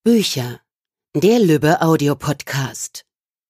Bücher, der Lübbe Audio-Podcast.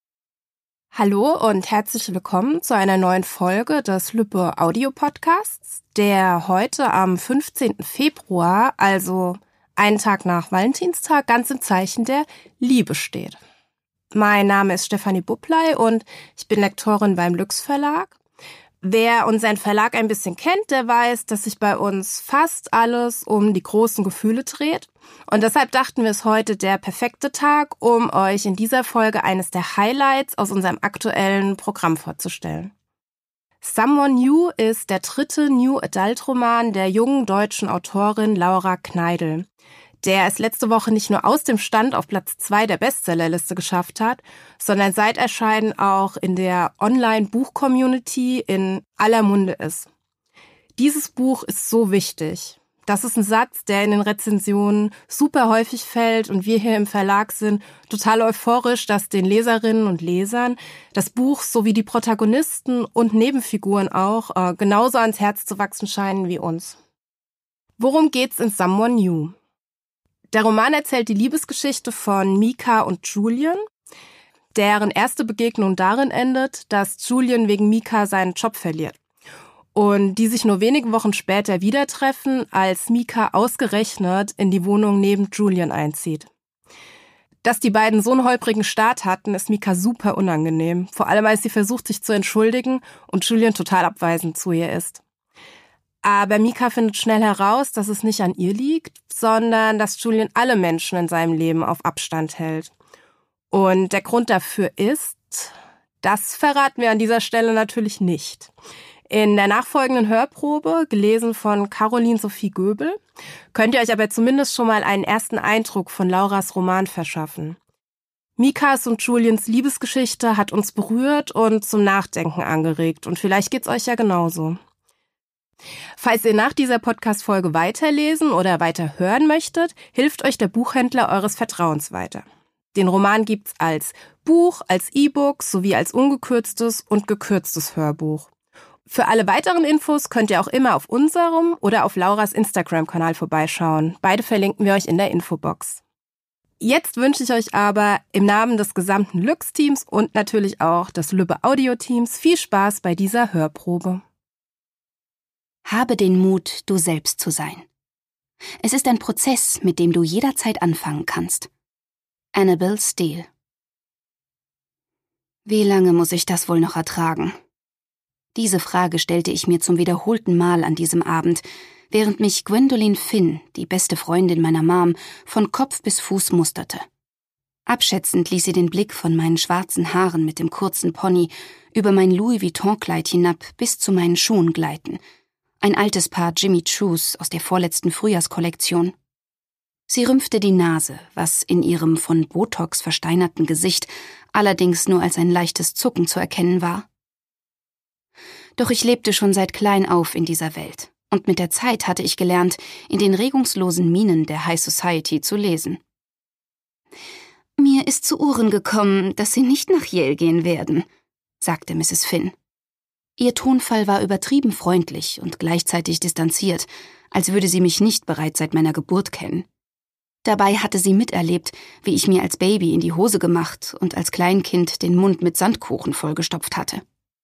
Hallo und herzlich willkommen zu einer neuen Folge des Lübbe Audio-Podcasts, der heute am 15. Februar, also einen Tag nach Valentinstag, ganz im Zeichen der Liebe steht. Mein Name ist Stefanie Bubbley und ich bin Lektorin beim Lüx Verlag. Wer unseren Verlag ein bisschen kennt, der weiß, dass sich bei uns fast alles um die großen Gefühle dreht. Und deshalb dachten wir es heute der perfekte Tag, um euch in dieser Folge eines der Highlights aus unserem aktuellen Programm vorzustellen. Someone New ist der dritte New Adult Roman der jungen deutschen Autorin Laura Kneidl, der es letzte Woche nicht nur aus dem Stand auf Platz 2 der Bestsellerliste geschafft hat, sondern seit Erscheinen auch in der Online-Buch-Community in aller Munde ist. Dieses Buch ist so wichtig. Das ist ein Satz, der in den Rezensionen super häufig fällt und wir hier im Verlag sind total euphorisch, dass den Leserinnen und Lesern das Buch sowie die Protagonisten und Nebenfiguren auch genauso ans Herz zu wachsen scheinen wie uns. Worum geht's in Someone New? Der Roman erzählt die Liebesgeschichte von Mika und Julian, deren erste Begegnung darin endet, dass Julian wegen Mika seinen Job verliert und die sich nur wenige Wochen später wieder treffen, als Mika ausgerechnet in die Wohnung neben Julian einzieht. Dass die beiden so einen holprigen Start hatten, ist Mika super unangenehm, vor allem als sie versucht, sich zu entschuldigen und Julian total abweisend zu ihr ist. Aber Mika findet schnell heraus, dass es nicht an ihr liegt, sondern dass Julian alle Menschen in seinem Leben auf Abstand hält. Und der Grund dafür ist, das verraten wir an dieser Stelle natürlich nicht. In der nachfolgenden Hörprobe, gelesen von Caroline Sophie Göbel, könnt ihr euch aber zumindest schon mal einen ersten Eindruck von Lauras Roman verschaffen. Mikas und Julians Liebesgeschichte hat uns berührt und zum Nachdenken angeregt und vielleicht geht's euch ja genauso. Falls ihr nach dieser Podcast-Folge weiterlesen oder weiter hören möchtet, hilft euch der Buchhändler eures Vertrauens weiter. Den Roman gibt's als Buch, als E-Book sowie als ungekürztes und gekürztes Hörbuch. Für alle weiteren Infos könnt ihr auch immer auf unserem oder auf Lauras Instagram-Kanal vorbeischauen. Beide verlinken wir euch in der Infobox. Jetzt wünsche ich euch aber im Namen des gesamten Lüx-Teams und natürlich auch des Lübbe Audio-Teams viel Spaß bei dieser Hörprobe. Habe den Mut, du selbst zu sein. Es ist ein Prozess, mit dem du jederzeit anfangen kannst. Annabel Steele. Wie lange muss ich das wohl noch ertragen? Diese Frage stellte ich mir zum wiederholten Mal an diesem Abend, während mich Gwendolyn Finn, die beste Freundin meiner Mom, von Kopf bis Fuß musterte. Abschätzend ließ sie den Blick von meinen schwarzen Haaren mit dem kurzen Pony über mein Louis Vuitton-Kleid hinab bis zu meinen Schuhen gleiten. Ein altes Paar Jimmy Choos aus der vorletzten Frühjahrskollektion. Sie rümpfte die Nase, was in ihrem von Botox versteinerten Gesicht allerdings nur als ein leichtes Zucken zu erkennen war. Doch ich lebte schon seit klein auf in dieser Welt, und mit der Zeit hatte ich gelernt, in den regungslosen Mienen der High Society zu lesen. »Mir ist zu Ohren gekommen, dass Sie nicht nach Yale gehen werden«, sagte Mrs. Finn. Ihr Tonfall war übertrieben freundlich und gleichzeitig distanziert, als würde sie mich nicht bereits seit meiner Geburt kennen. Dabei hatte sie miterlebt, wie ich mir als Baby in die Hose gemacht und als Kleinkind den Mund mit Sandkuchen vollgestopft hatte.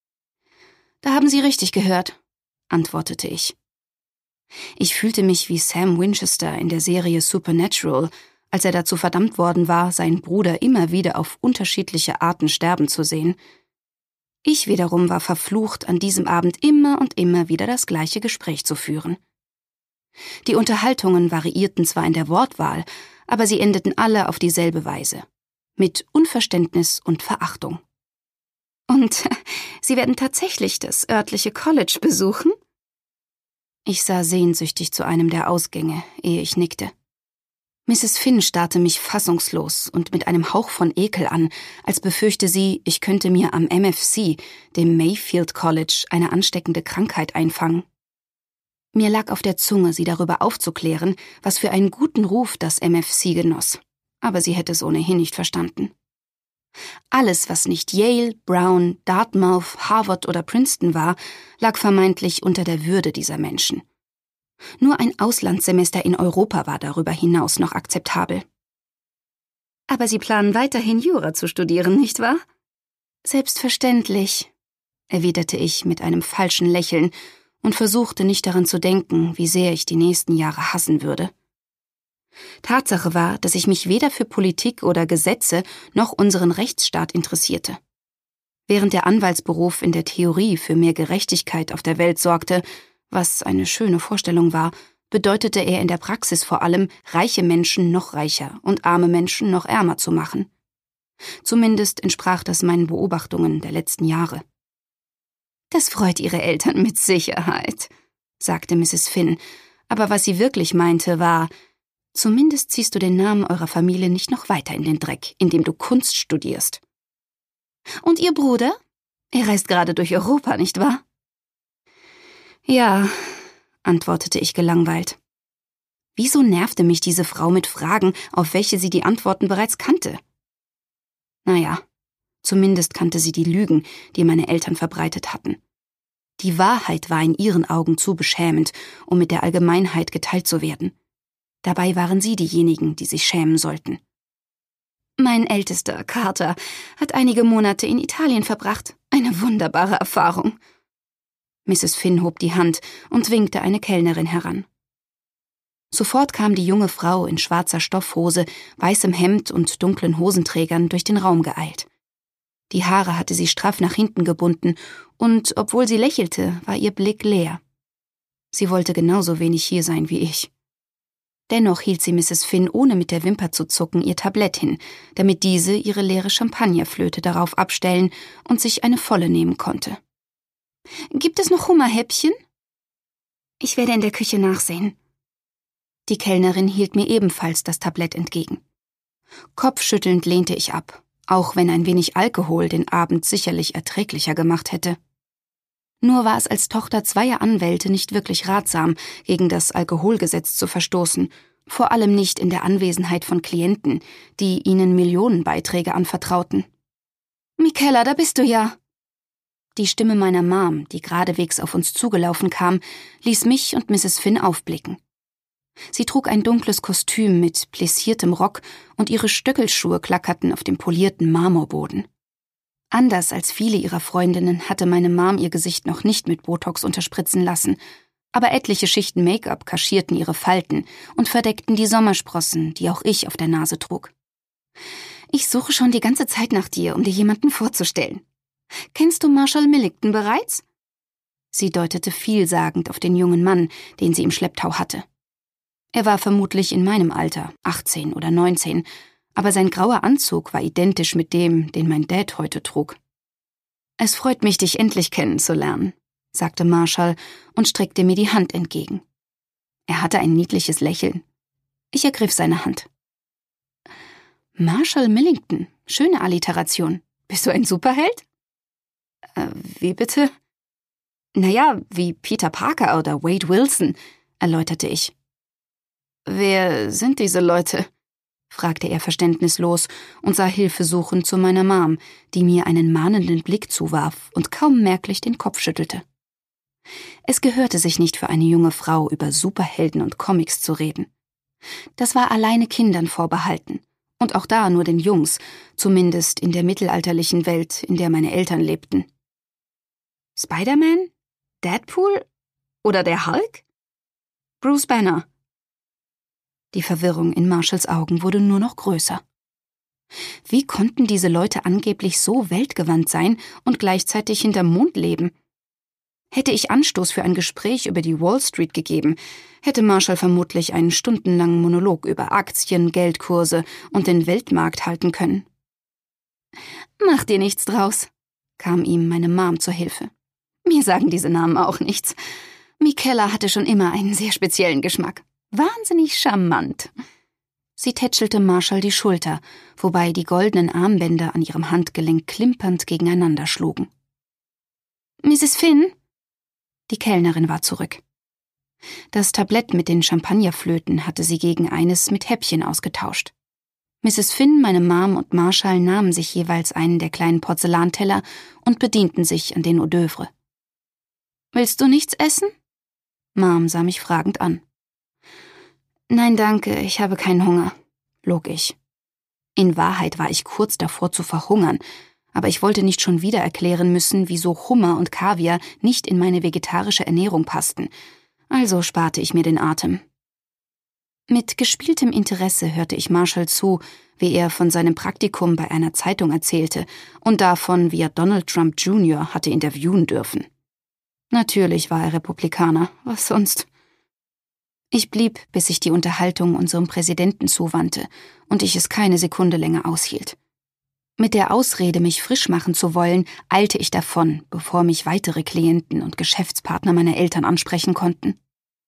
»Da haben Sie richtig gehört«, antwortete ich. Ich fühlte mich wie Sam Winchester in der Serie Supernatural, als er dazu verdammt worden war, seinen Bruder immer wieder auf unterschiedliche Arten sterben zu sehen. Ich wiederum war verflucht, an diesem Abend immer und immer wieder das gleiche Gespräch zu führen. Die Unterhaltungen variierten zwar in der Wortwahl, aber sie endeten alle auf dieselbe Weise. Mit Unverständnis und Verachtung. »Und Sie werden tatsächlich das örtliche College besuchen?« Ich sah sehnsüchtig zu einem der Ausgänge, ehe ich nickte. Mrs. Finn starrte mich fassungslos und mit einem Hauch von Ekel an, als befürchte sie, ich könnte mir am MFC, dem Mayfield College, eine ansteckende Krankheit einfangen. Mir lag auf der Zunge, sie darüber aufzuklären, was für einen guten Ruf das MFC genoss, aber sie hätte es ohnehin nicht verstanden. Alles, was nicht Yale, Brown, Dartmouth, Harvard oder Princeton war, lag vermeintlich unter der Würde dieser Menschen. Nur ein Auslandssemester in Europa war darüber hinaus noch akzeptabel. Aber Sie planen weiterhin Jura zu studieren, nicht wahr? Selbstverständlich, erwiderte ich mit einem falschen Lächeln und versuchte nicht daran zu denken, wie sehr ich die nächsten Jahre hassen würde. Tatsache war, dass ich mich weder für Politik oder Gesetze noch unseren Rechtsstaat interessierte. Während der Anwaltsberuf in der Theorie für mehr Gerechtigkeit auf der Welt sorgte, was eine schöne Vorstellung war, bedeutete er in der Praxis vor allem, reiche Menschen noch reicher und arme Menschen noch ärmer zu machen. Zumindest entsprach das meinen Beobachtungen der letzten Jahre. »Das freut Ihre Eltern mit Sicherheit«, sagte Mrs. Finn, aber was sie wirklich meinte war, »Zumindest ziehst du den Namen eurer Familie nicht noch weiter in den Dreck, indem du Kunst studierst.« »Und Ihr Bruder? Er reist gerade durch Europa, nicht wahr?« »Ja«, antwortete ich gelangweilt. Wieso nervte mich diese Frau mit Fragen, auf welche sie die Antworten bereits kannte? Naja, zumindest kannte sie die Lügen, die meine Eltern verbreitet hatten. Die Wahrheit war in ihren Augen zu beschämend, um mit der Allgemeinheit geteilt zu werden. Dabei waren sie diejenigen, die sich schämen sollten. Mein ältester, Carter, hat einige Monate in Italien verbracht. Eine wunderbare Erfahrung. Mrs. Finn hob die Hand und winkte eine Kellnerin heran. Sofort kam die junge Frau in schwarzer Stoffhose, weißem Hemd und dunklen Hosenträgern durch den Raum geeilt. Die Haare hatte sie straff nach hinten gebunden, und obwohl sie lächelte, war ihr Blick leer. Sie wollte genauso wenig hier sein wie ich. Dennoch hielt sie Mrs. Finn, ohne mit der Wimper zu zucken, ihr Tablett hin, damit diese ihre leere Champagnerflöte darauf abstellen und sich eine volle nehmen konnte. »Gibt es noch Hummerhäppchen?« »Ich werde in der Küche nachsehen.« Die Kellnerin hielt mir ebenfalls das Tablett entgegen. Kopfschüttelnd lehnte ich ab, auch wenn ein wenig Alkohol den Abend sicherlich erträglicher gemacht hätte. Nur war es als Tochter zweier Anwälte nicht wirklich ratsam, gegen das Alkoholgesetz zu verstoßen, vor allem nicht in der Anwesenheit von Klienten, die ihnen Millionenbeiträge anvertrauten. »Michaela, da bist du ja!« Die Stimme meiner Mom, die geradewegs auf uns zugelaufen kam, ließ mich und Mrs. Finn aufblicken. Sie trug ein dunkles Kostüm mit plissiertem Rock und ihre Stöckelschuhe klackerten auf dem polierten Marmorboden. Anders als viele ihrer Freundinnen hatte meine Mom ihr Gesicht noch nicht mit Botox unterspritzen lassen, aber etliche Schichten Make-up kaschierten ihre Falten und verdeckten die Sommersprossen, die auch ich auf der Nase trug. »Ich suche schon die ganze Zeit nach dir, um dir jemanden vorzustellen. Kennst du Marshall Millington bereits?« Sie deutete vielsagend auf den jungen Mann, den sie im Schlepptau hatte. Er war vermutlich in meinem Alter, 18 oder 19, aber sein grauer Anzug war identisch mit dem, den mein Dad heute trug. »Es freut mich, dich endlich kennenzulernen«, sagte Marshall und streckte mir die Hand entgegen. Er hatte ein niedliches Lächeln. Ich ergriff seine Hand. »Marshall Millington, schöne Alliteration. Bist du ein Superheld?« »Wie bitte?« »Naja, wie Peter Parker oder Wade Wilson«, erläuterte ich. »Wer sind diese Leute?«, fragte er verständnislos und sah hilfesuchend zu meiner Mom, die mir einen mahnenden Blick zuwarf und kaum merklich den Kopf schüttelte. Es gehörte sich nicht für eine junge Frau, über Superhelden und Comics zu reden. Das war alleine Kindern vorbehalten, und auch da nur den Jungs, zumindest in der mittelalterlichen Welt, in der meine Eltern lebten. »Spider-Man? Deadpool? Oder der Hulk?« »Bruce Banner.« Die Verwirrung in Marshalls Augen wurde nur noch größer. Wie konnten diese Leute angeblich so weltgewandt sein und gleichzeitig hinterm Mond leben? Hätte ich Anstoß für ein Gespräch über die Wall Street gegeben, hätte Marshall vermutlich einen stundenlangen Monolog über Aktien, Geldkurse und den Weltmarkt halten können. »Mach dir nichts draus«, kam ihm meine Mom zur Hilfe. »Mir sagen diese Namen auch nichts. Michaela hatte schon immer einen sehr speziellen Geschmack. Wahnsinnig charmant.« Sie tätschelte Marshall die Schulter, wobei die goldenen Armbänder an ihrem Handgelenk klimpernd gegeneinander schlugen. »Mrs. Finn?« Die Kellnerin war zurück. Das Tablett mit den Champagnerflöten hatte sie gegen eines mit Häppchen ausgetauscht. Mrs. Finn, meine Mom und Marshall nahmen sich jeweils einen der kleinen Porzellanteller und bedienten sich an den Hors d'oeuvre. »Willst du nichts essen?« Mom sah mich fragend an. »Nein, danke, ich habe keinen Hunger«, log ich. In Wahrheit war ich kurz davor zu verhungern, aber ich wollte nicht schon wieder erklären müssen, wieso Hummer und Kaviar nicht in meine vegetarische Ernährung passten, also sparte ich mir den Atem. Mit gespieltem Interesse hörte ich Marshall zu, wie er von seinem Praktikum bei einer Zeitung erzählte und davon, wie er Donald Trump Jr. hatte interviewen dürfen. Natürlich war er Republikaner, was sonst? Ich blieb, bis sich die Unterhaltung unserem Präsidenten zuwandte und ich es keine Sekunde länger aushielt. Mit der Ausrede, mich frisch machen zu wollen, eilte ich davon, bevor mich weitere Klienten und Geschäftspartner meiner Eltern ansprechen konnten.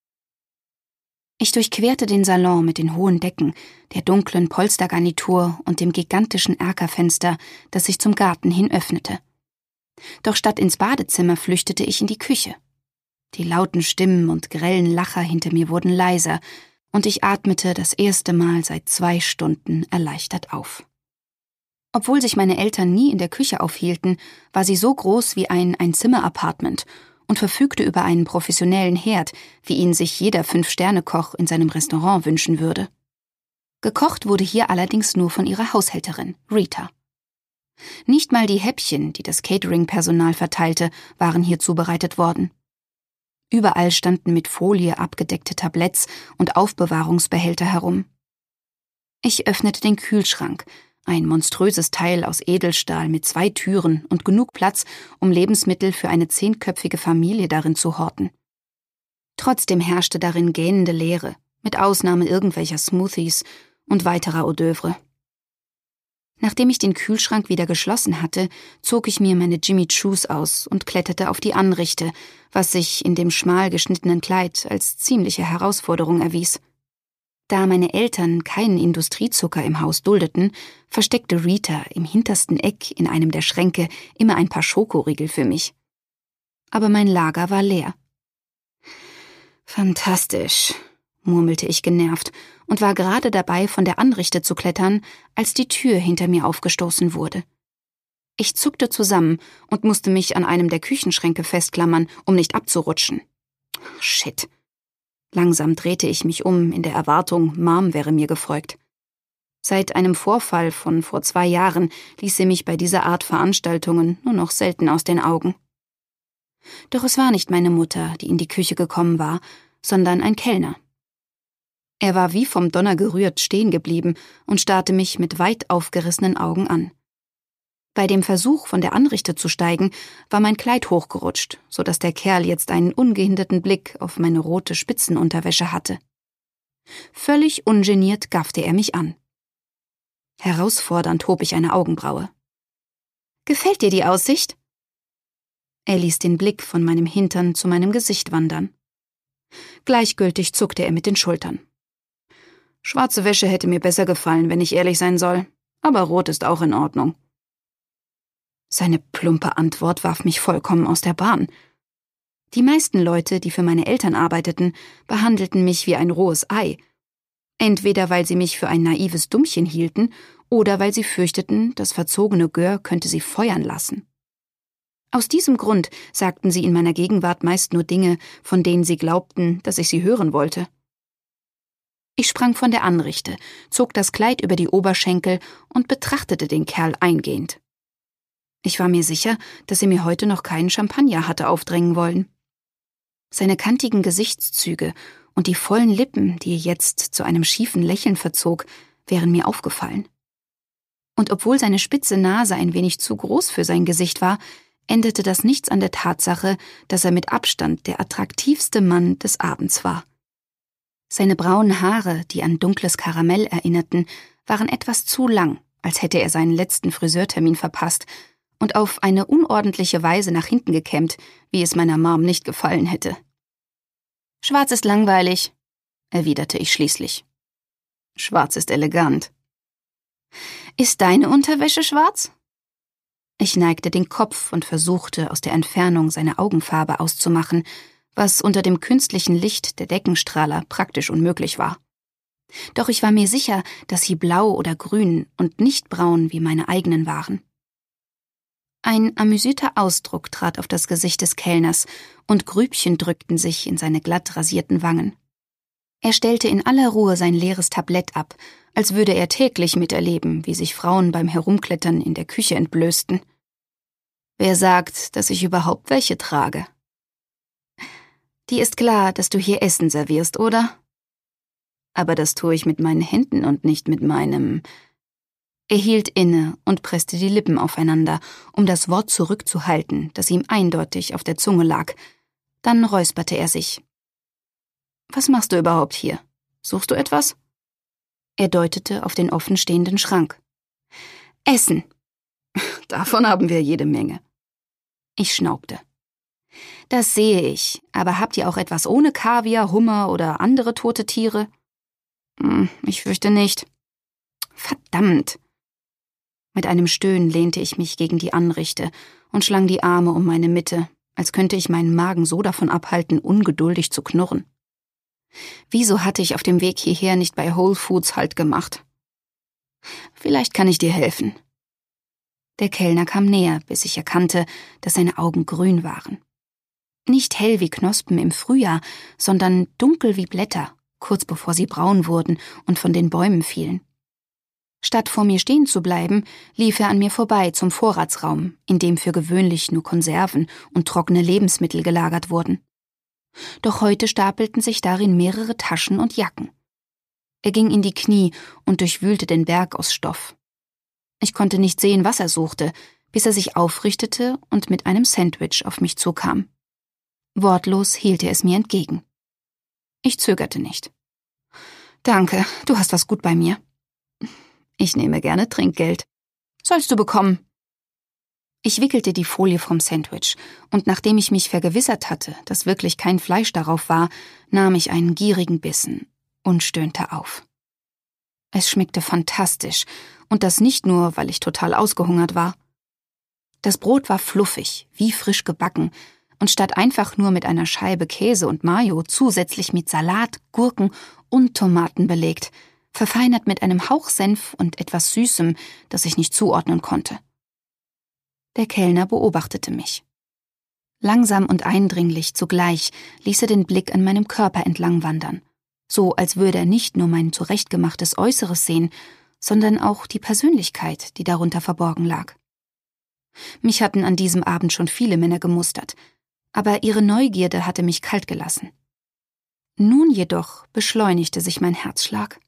Ich durchquerte den Salon mit den hohen Decken, der dunklen Polstergarnitur und dem gigantischen Erkerfenster, das sich zum Garten hin öffnete. Doch statt ins Badezimmer flüchtete ich in die Küche. Die lauten Stimmen und grellen Lacher hinter mir wurden leiser, und ich atmete das erste Mal seit 2 Stunden erleichtert auf. Obwohl sich meine Eltern nie in der Küche aufhielten, war sie so groß wie ein Einzimmer-Apartment und verfügte über einen professionellen Herd, wie ihn sich jeder 5-Sterne-Koch in seinem Restaurant wünschen würde. Gekocht wurde hier allerdings nur von ihrer Haushälterin, Rita. Nicht mal die Häppchen, die das Catering-Personal verteilte, waren hier zubereitet worden. Überall standen mit Folie abgedeckte Tabletts und Aufbewahrungsbehälter herum. Ich öffnete den Kühlschrank, ein monströses Teil aus Edelstahl mit 2 Türen und genug Platz, um Lebensmittel für eine 10-köpfige Familie darin zu horten. Trotzdem herrschte darin gähnende Leere, mit Ausnahme irgendwelcher Smoothies und weiterer Hors d'oeuvre. Nachdem ich den Kühlschrank wieder geschlossen hatte, zog ich mir meine Jimmy Choos aus und kletterte auf die Anrichte, was sich in dem schmal geschnittenen Kleid als ziemliche Herausforderung erwies. Da meine Eltern keinen Industriezucker im Haus duldeten, versteckte Rita im hintersten Eck in einem der Schränke immer ein paar Schokoriegel für mich. Aber mein Lager war leer. »Fantastisch«, murmelte ich genervt und war gerade dabei, von der Anrichte zu klettern, als die Tür hinter mir aufgestoßen wurde. Ich zuckte zusammen und musste mich an einem der Küchenschränke festklammern, um nicht abzurutschen. Shit. Langsam drehte ich mich um, in der Erwartung, Mom wäre mir gefolgt. Seit einem Vorfall von vor 2 Jahren ließ sie mich bei dieser Art Veranstaltungen nur noch selten aus den Augen. Doch es war nicht meine Mutter, die in die Küche gekommen war, sondern ein Kellner. Er war wie vom Donner gerührt stehen geblieben und starrte mich mit weit aufgerissenen Augen an. Bei dem Versuch, von der Anrichte zu steigen, war mein Kleid hochgerutscht, sodass der Kerl jetzt einen ungehinderten Blick auf meine rote Spitzenunterwäsche hatte. Völlig ungeniert gaffte er mich an. Herausfordernd hob ich eine Augenbraue. »Gefällt dir die Aussicht?« Er ließ den Blick von meinem Hintern zu meinem Gesicht wandern. Gleichgültig zuckte er mit den Schultern. »Schwarze Wäsche hätte mir besser gefallen, wenn ich ehrlich sein soll, aber rot ist auch in Ordnung.« Seine plumpe Antwort warf mich vollkommen aus der Bahn. Die meisten Leute, die für meine Eltern arbeiteten, behandelten mich wie ein rohes Ei. Entweder weil sie mich für ein naives Dummchen hielten oder weil sie fürchteten, das verzogene Gör könnte sie feuern lassen. Aus diesem Grund sagten sie in meiner Gegenwart meist nur Dinge, von denen sie glaubten, dass ich sie hören wollte. Ich sprang von der Anrichte, zog das Kleid über die Oberschenkel und betrachtete den Kerl eingehend. Ich war mir sicher, dass er mir heute noch keinen Champagner hatte aufdrängen wollen. Seine kantigen Gesichtszüge und die vollen Lippen, die er jetzt zu einem schiefen Lächeln verzog, wären mir aufgefallen. Und obwohl seine spitze Nase ein wenig zu groß für sein Gesicht war, änderte das nichts an der Tatsache, dass er mit Abstand der attraktivste Mann des Abends war. Seine braunen Haare, die an dunkles Karamell erinnerten, waren etwas zu lang, als hätte er seinen letzten Friseurtermin verpasst und auf eine unordentliche Weise nach hinten gekämmt, wie es meiner Mom nicht gefallen hätte. »Schwarz ist langweilig«, erwiderte ich schließlich. »Schwarz ist elegant.« »Ist deine Unterwäsche schwarz?« Ich neigte den Kopf und versuchte, aus der Entfernung seine Augenfarbe auszumachen, was unter dem künstlichen Licht der Deckenstrahler praktisch unmöglich war. Doch ich war mir sicher, dass sie blau oder grün und nicht braun wie meine eigenen waren. Ein amüsierter Ausdruck trat auf das Gesicht des Kellners und Grübchen drückten sich in seine glatt rasierten Wangen. Er stellte in aller Ruhe sein leeres Tablett ab, als würde er täglich miterleben, wie sich Frauen beim Herumklettern in der Küche entblößten. »Wer sagt, dass ich überhaupt welche trage?« »Dir ist klar, dass du hier Essen servierst, oder?« »Aber das tue ich mit meinen Händen und nicht mit meinem...« Er hielt inne und presste die Lippen aufeinander, um das Wort zurückzuhalten, das ihm eindeutig auf der Zunge lag. Dann räusperte er sich. »Was machst du überhaupt hier? Suchst du etwas?« Er deutete auf den offenstehenden Schrank. »Essen. Davon haben wir jede Menge.« Ich schnaubte. »Das sehe ich, aber habt ihr auch etwas ohne Kaviar, Hummer oder andere tote Tiere?« »Ich fürchte nicht.« »Verdammt!« Mit einem Stöhnen lehnte ich mich gegen die Anrichte und schlang die Arme um meine Mitte, als könnte ich meinen Magen so davon abhalten, ungeduldig zu knurren. Wieso hatte ich auf dem Weg hierher nicht bei Whole Foods Halt gemacht? »Vielleicht kann ich dir helfen.« Der Kellner kam näher, bis ich erkannte, dass seine Augen grün waren. Nicht hell wie Knospen im Frühjahr, sondern dunkel wie Blätter, kurz bevor sie braun wurden und von den Bäumen fielen. Statt vor mir stehen zu bleiben, lief er an mir vorbei zum Vorratsraum, in dem für gewöhnlich nur Konserven und trockene Lebensmittel gelagert wurden. Doch heute stapelten sich darin mehrere Taschen und Jacken. Er ging in die Knie und durchwühlte den Berg aus Stoff. Ich konnte nicht sehen, was er suchte, bis er sich aufrichtete und mit einem Sandwich auf mich zukam. Wortlos hielt er es mir entgegen. Ich zögerte nicht. »Danke, du hast was gut bei mir.« »Ich nehme gerne Trinkgeld.« »Sollst du bekommen.« Ich wickelte die Folie vom Sandwich, und nachdem ich mich vergewissert hatte, dass wirklich kein Fleisch darauf war, nahm ich einen gierigen Bissen und stöhnte auf. Es schmeckte fantastisch, und das nicht nur, weil ich total ausgehungert war. Das Brot war fluffig, wie frisch gebacken, und statt einfach nur mit einer Scheibe Käse und Mayo zusätzlich mit Salat, Gurken und Tomaten belegt, verfeinert mit einem Hauch Senf und etwas Süßem, das ich nicht zuordnen konnte. Der Kellner beobachtete mich. Langsam und eindringlich zugleich ließ er den Blick an meinem Körper entlang wandern, so als würde er nicht nur mein zurechtgemachtes Äußeres sehen, sondern auch die Persönlichkeit, die darunter verborgen lag. Mich hatten an diesem Abend schon viele Männer gemustert, aber ihre Neugierde hatte mich kalt gelassen. Nun jedoch beschleunigte sich mein Herzschlag.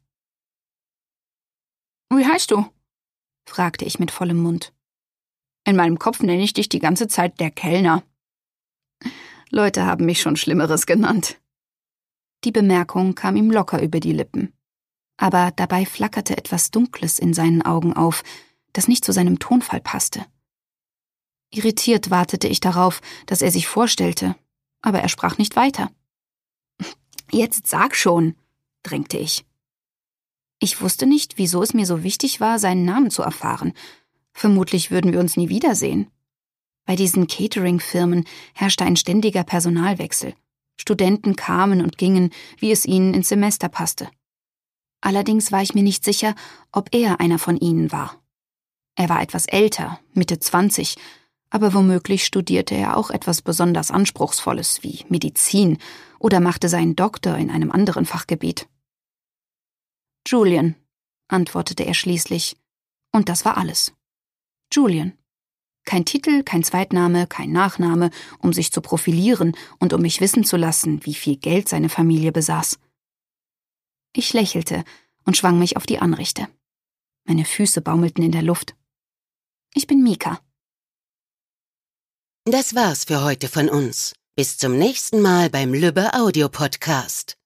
»Wie heißt du?« fragte ich mit vollem Mund. »In meinem Kopf nenne ich dich die ganze Zeit der Kellner.« »Leute haben mich schon Schlimmeres genannt.« Die Bemerkung kam ihm locker über die Lippen. Aber dabei flackerte etwas Dunkles in seinen Augen auf, das nicht zu seinem Tonfall passte. Irritiert wartete ich darauf, dass er sich vorstellte, aber er sprach nicht weiter. »Jetzt sag schon«, drängte ich. Ich wusste nicht, wieso es mir so wichtig war, seinen Namen zu erfahren. Vermutlich würden wir uns nie wiedersehen. Bei diesen Catering-Firmen herrschte ein ständiger Personalwechsel. Studenten kamen und gingen, wie es ihnen ins Semester passte. Allerdings war ich mir nicht sicher, ob er einer von ihnen war. Er war etwas älter, Mitte 20, aber womöglich studierte er auch etwas besonders Anspruchsvolles wie Medizin oder machte seinen Doktor in einem anderen Fachgebiet. »Julian«, antwortete er schließlich, und das war alles. Julian. Kein Titel, kein Zweitname, kein Nachname, um sich zu profilieren und um mich wissen zu lassen, wie viel Geld seine Familie besaß. Ich lächelte und schwang mich auf die Anrichte. Meine Füße baumelten in der Luft. »Ich bin Mika.« Das war's für heute von uns. Bis zum nächsten Mal beim Lübbe Audio Podcast.